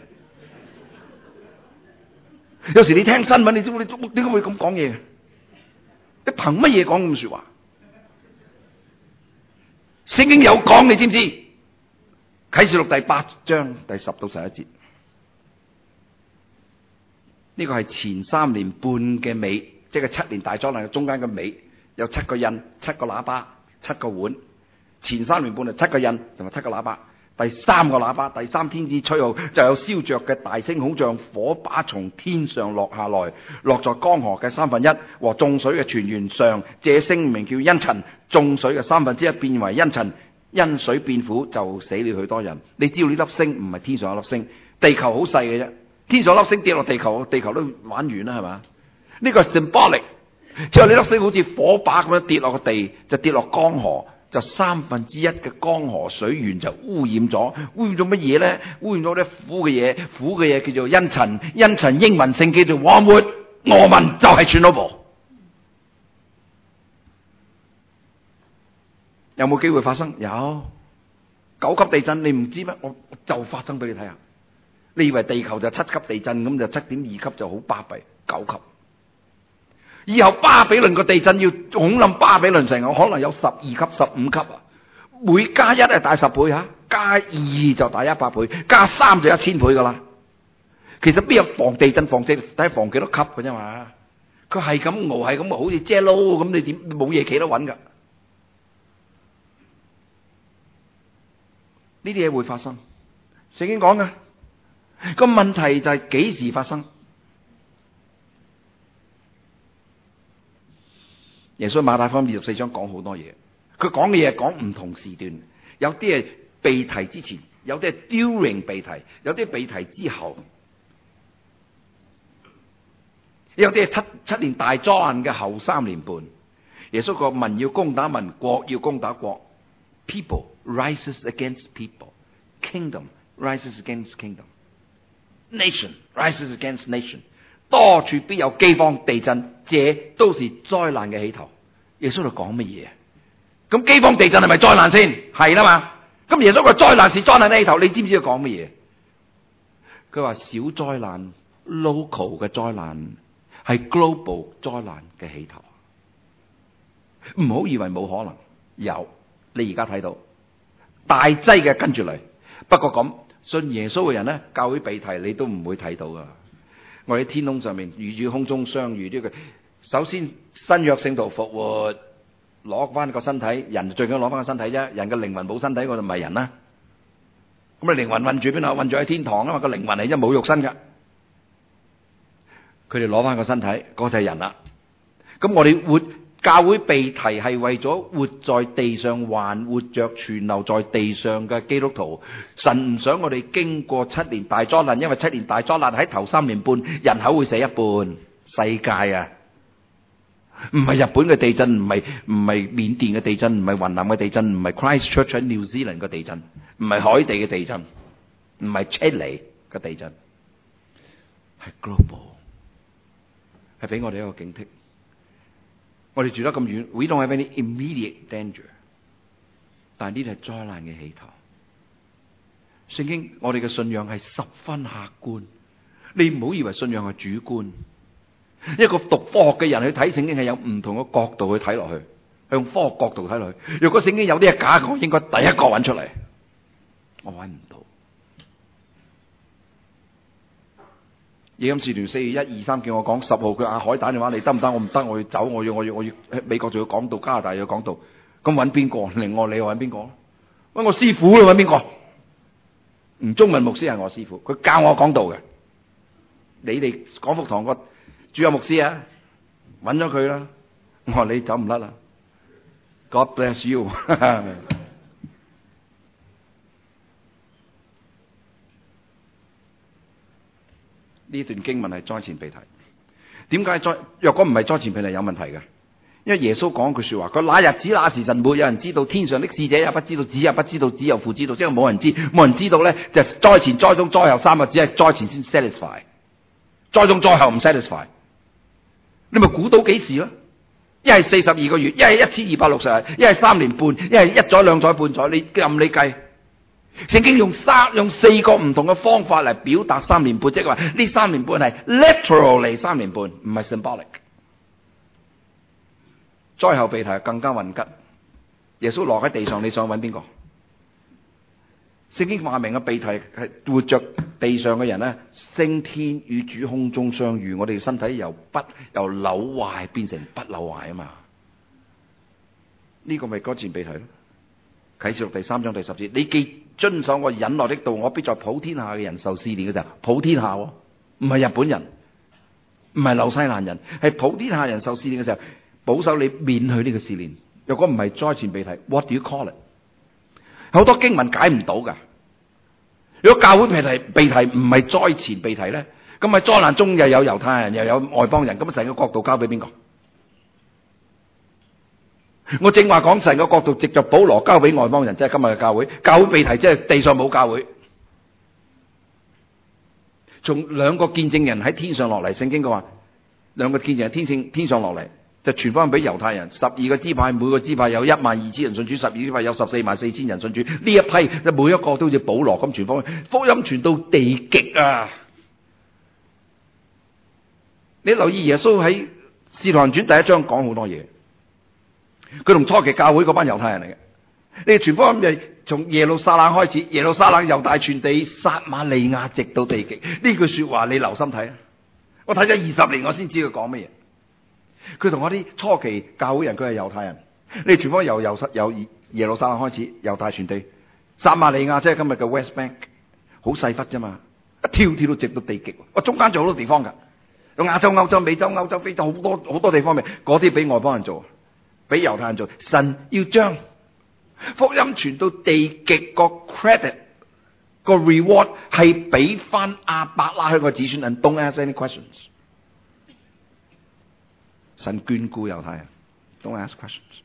有時你聽新聞，你知唔知點解會咁講嘢？你憑乜嘢講咁說話？聖經有講，你知唔知？啟示錄第8章第10到11節，呢個係前3年半嘅尾，即係7年大災難嘅中間嘅尾，有7個印、7個喇叭、7個碗。前3年半係7個印同埋7個喇叭。第3個喇叭，第3天使吹號，就有燒着嘅大星，好像火把從天上落下來，落在江河嘅1/3和眾水嘅泉源上。這星名叫茵蔯，眾水嘅1/3變為茵蔯，因水變苦，就死了許多人。你知道呢粒星唔係天上一粒星，地球好細嘅啫。天上一粒星跌落地球，地球都玩完啦，係嘛？呢個係 symbolic， 即係呢粒星好似火把咁樣跌落個地，就跌落江河。就1/3嘅江河水源就污染咗，污染咗乜嘢咧？污染咗啲苦嘅嘢，苦嘅嘢叫做茵蔯，茵蔯英文姓叫做 Wormwood， 俄文就係 Chernobyl。有冇機會發生？有9級地震，你唔知咩？我就發生俾你睇下。你以為地球就7級地震咁就7.2級就好巴閉，9級。以後巴比倫個地震要恐冧巴比倫城，可能有12級、15級啊！每加1係大10倍吓，加2就大100倍，加3就1000倍噶啦。其實邊有防地震防睇防幾多級嘅啫嘛？佢係咁熬，係咁熬，好似 Jello 咁，你點冇嘢企得穩噶？呢啲嘢會發生，聖經講嘅。個問題就係幾時發生？耶穌馬太福音24章講好多嘢，佢講嘅嘢講唔同時段，有啲係被提之前，有啲係 during 被提，有啲係被提之後，有啲係七年大災難嘅後3年半。耶穌講民要攻打民，國要攻打國。People rises against people, kingdom rises against kingdom, nation rises against nation。多處必有饑荒、地震，這都是災難嘅起頭。耶穌喺度講乜嘢？咁饑荒、地震係咪災難先？係啦嘛。咁耶穌個災難是災難嘅起頭，你知唔知佢講乜嘢？佢話小災難 local 嘅災難係 global 災難嘅起頭。唔好以為冇可能，有，你而家睇到大劑嘅跟住嚟。不過咁信耶穌嘅人咧，教會被提你都唔會睇到噶。我哋喺天空上面與主空中相遇呢個，首先新約聖徒復活，攞翻個身體，人最緊攞翻個身體啫。人嘅靈魂冇身體，我就唔係人啦。咁你靈魂困住邊度？困住喺天堂啊嘛，個靈魂係一冇肉身噶。佢哋攞翻個身體，嗰就係人啦。咁我哋教會被提係為咗活在地上還活着存留在地上嘅基督徒。神唔想我哋經過7年大災難，因為7年大災難喺頭3年半人口會死一半。世界啊，唔係日本嘅地震，唔係緬甸嘅地震，唔係雲南嘅地震，唔係 Christchurch 喺 New Zealand 嘅地震，唔係海地嘅地震，唔係 Chile 嘅地震，係 global， 係俾我哋一個警惕。我哋住得咁遠 ，we don't have any immediate danger， 但係呢啲係災難嘅起頭。聖經我哋嘅信仰係十分客觀，你唔好以為信仰係主觀。一個讀科學嘅人去睇聖經係有唔同嘅角度去睇落去，用科學角度睇落去。如果聖經有啲係假嘅，我應該第一個揾出嚟，我揾唔到。野禁使團4月1、2、3叫我講10號佢亞海膽嘅話，你得唔得？我唔得，我要走，我要喺美國仲要講道，加拿大又要講道，咁揾邊個？另外你又揾邊個？揾我師傅，揾邊個？吳中文牧師係我師傅，佢教我講道嘅。你哋廣福堂個主任牧師啊，揾咗佢啦。我話你走唔甩啦。God bless you 。呢段經文係災前被提。點解若果唔係災前被提有問題嘅？因為耶穌講句說話，佢那日子那時辰沒有人知道，天上的使者也不知道，子也不知道，只有父知道，即係冇人知，冇人知道咧，就災前、災中、災後3個字，係災前先 satisfy， 災中、災後唔 satisfy。你咪估到幾時咯？一係42個月，一係1260日，一係3年半，一係1載2載半載，你任你計。聖經用4個唔同嘅方法嚟表達3年半，即係話呢3年半係 literally 3年半，唔係 symbolic。災後被提更加混吉。耶穌落喺地上，你想揾邊個？聖經話明嘅被提係活着地上嘅人咧，升天與主空中相遇，我哋身體由朽壞變成不朽壞啊嘛。呢個咪災前被提咯。啟示錄第3章第10節，你既遵守我忍耐的道，我必在普天下嘅人受試煉嘅時候，普天下唔係日本人，唔係紐西蘭人，係普天下人受試煉嘅時候，保守你免去呢個試煉。若果唔係災前被提 ，what do you call it？ 好多經文解唔到噶。如果教會被提唔係災前被提咧，咁喺災難中又有猶太人又有外邦人，咁成個國度交俾邊個？我正話講神嘅國度藉着保羅交俾外邦人，即係今日嘅教會。教會被提即係地上冇教會。從2個見證人喺天上落嚟，聖經嘅話2個見證人喺天上落嚟，就傳翻俾猶太人。12個支派，每個支派有12000人信主，12支派有144000人信主。呢一批每一個都好似保羅咁傳翻去，福音傳到地極啊！你留意耶穌喺《使徒行傳》第1章講好多嘢。佢同初期教會嗰班猶太人嚟嘅，你哋傳福音就從耶路撒冷開始，耶路撒冷猶大全地，撒瑪利亞直到地極。呢句說話你留心睇啊！我睇咗20年，我先知佢講乜嘢。佢同我啲初期教會人，佢係猶太人。你哋傳福音由耶路撒冷開始，猶大全地，撒瑪利亞即係今日嘅 West Bank， 好細忽啫嘛，一跳到直到地極。我中間仲有好多地方噶，有亞洲、歐洲、美洲、歐洲、非洲，好多地方嘅，嗰啲俾外邦人做。俾猶太人做，神要將福音傳到地極，個 credit 個 reward 係俾翻亞伯拉罕個子孫。And don't ask any questions。神眷顧猶太人 ，don't ask questions。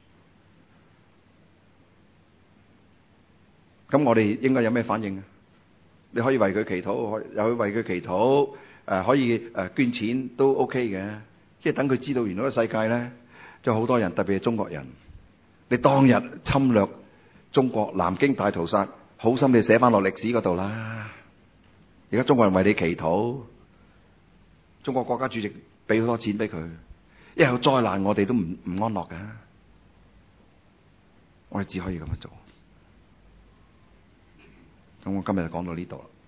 咁我哋應該有咩反應啊？你可以為佢祈禱，又可以為佢祈禱，可以捐錢都 OK 嘅，即係等佢知道原來個世界咧。就好多人，特別係中國人，你當日侵略中國南京大屠殺，好心你寫翻落歷史嗰度啦。而家中國人為你祈禱，中國國家主席俾好多錢俾佢，一有災難我哋都唔安樂噶，我哋只可以咁樣做。 咁我今日就講到呢度啦。